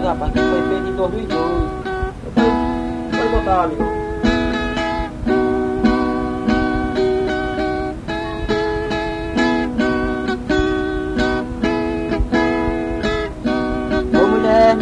rapaz, que foi feito em 2002. Pode botar, amigo. Ô mulher,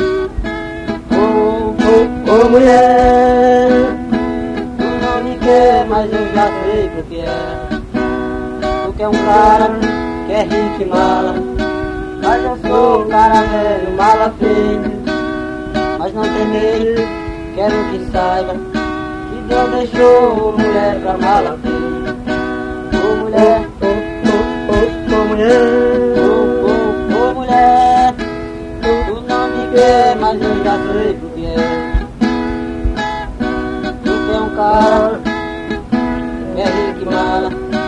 ô mulher, tu não me quer, mas eu já sei o que é. Tu quer um cara que é rico e mala, mas eu sou um cara velho, mala feio. Mas não tem medo, quero que saiba que Deus deixou mulher pra mala feia. Ô mulher, ô mulher, ô mulher, tu não me quer, mas eu já sei o que é. Tu quer um cara que é rico e mala,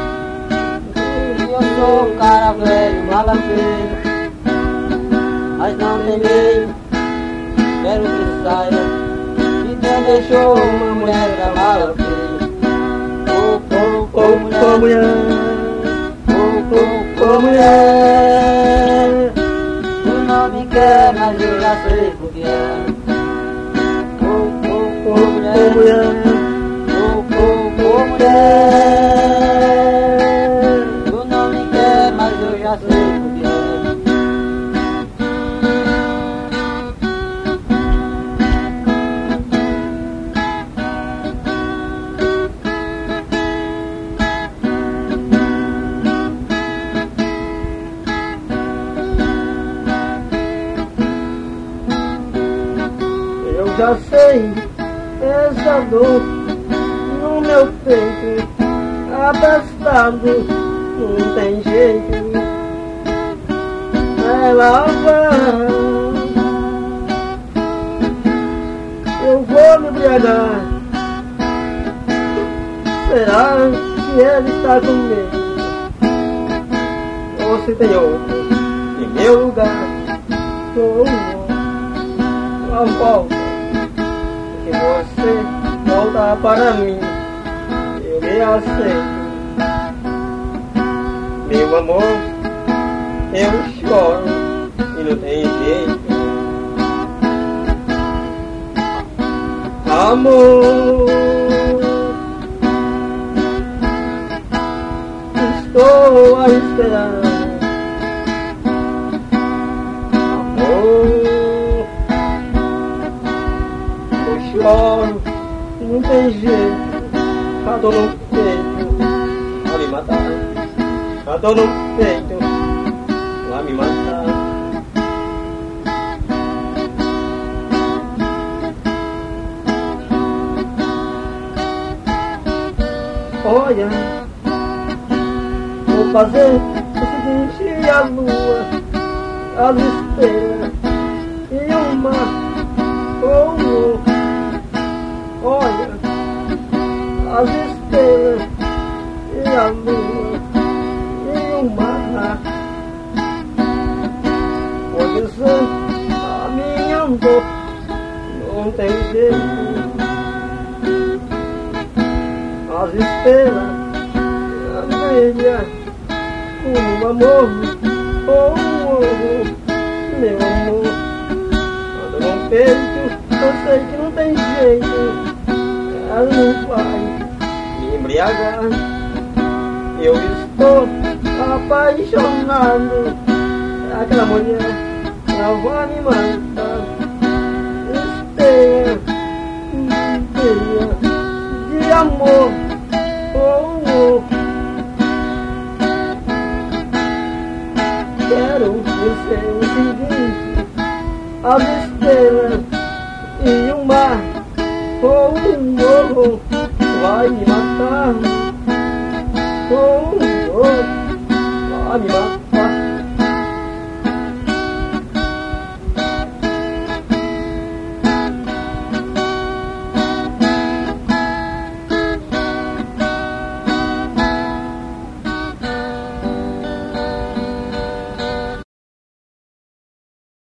e eu sou um cara velho, mala feia. Mas não tem medo, quero que saiba que Deus deixou uma mulher pra mala feia. Ô mulher, ô mulher, tu não me quer, mas eu já sei o que é. Ô mulher, ô mulher, tu não me quer, mas eu já sei o que é. Já sei essa dor no meu peito, abastado, não tem jeito. Ela vai, eu vou me embriagar. Será que ele está comigo? Ou se tem outro em meu lugar? A volta que você volta para mim, eu me aceito. Meu amor, eu choro e não tem jeito. Amor, estou a esperar. Amor, choro, não tem jeito. A dor no peito vai me matar. A dor no peito vai me matar. Olha, vou fazer o seguinte: a lua, as estrelas e o mar. Olha, as estrelas e a lua e o mar. Pode ser a minha dor, não tem jeito. As estrelas brilham com amor, meu amor. Quando no peito eu sei que não tem jeito, ela não vai me embriagar. Eu estou apaixonado, aquela mulher ela vai me matar. Esteia de amor, quero dizer o seguinte: as estrelas e o mar,